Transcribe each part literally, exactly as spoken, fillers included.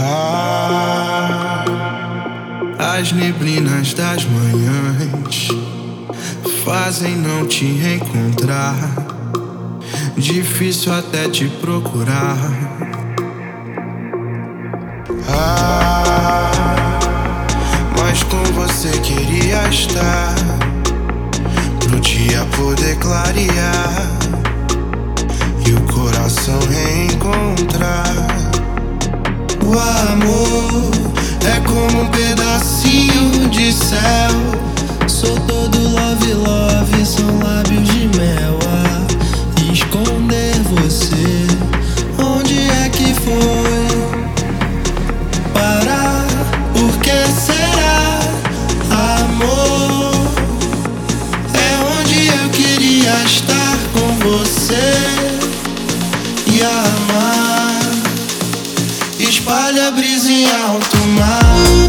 Ah, as neblinas das manhãs fazem não te encontrar. Difícil até te procurar. Ah, mas com você queria estar, pro dia poder clarear e o coração reencontrar. O amor é como um pedacinho de céu. Sou todo love, love, são lábios de mel a esconder você. Onde é que foi parar? Por que será? Amor é onde eu queria estar com você e amar. Espalha a brisa em alto mar.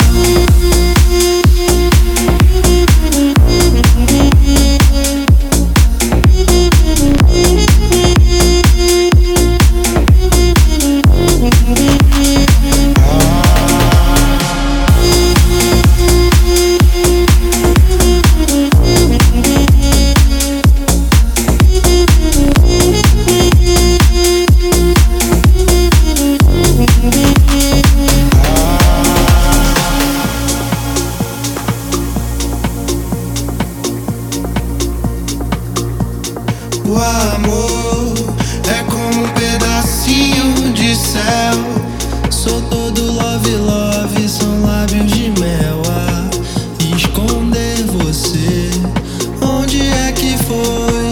O amor é como um pedacinho de céu. Sou todo love, love, são lábios de mel a esconder você. Onde é que foi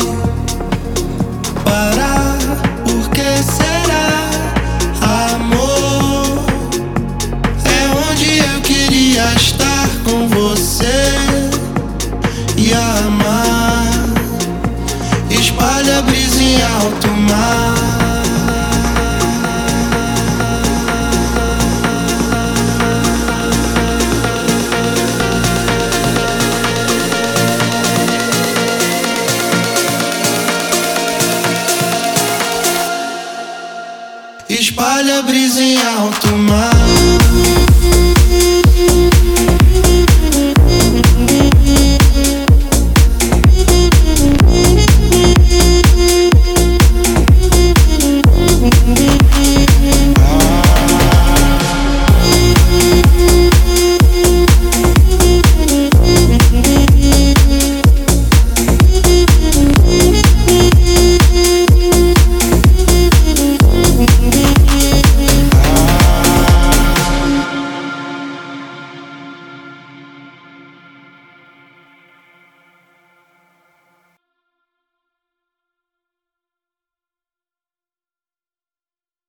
parar? Por que será? Amor é onde eu queria estar com você e amar. Espalha a brisa em alto mar. Espalha a brisa em alto mar.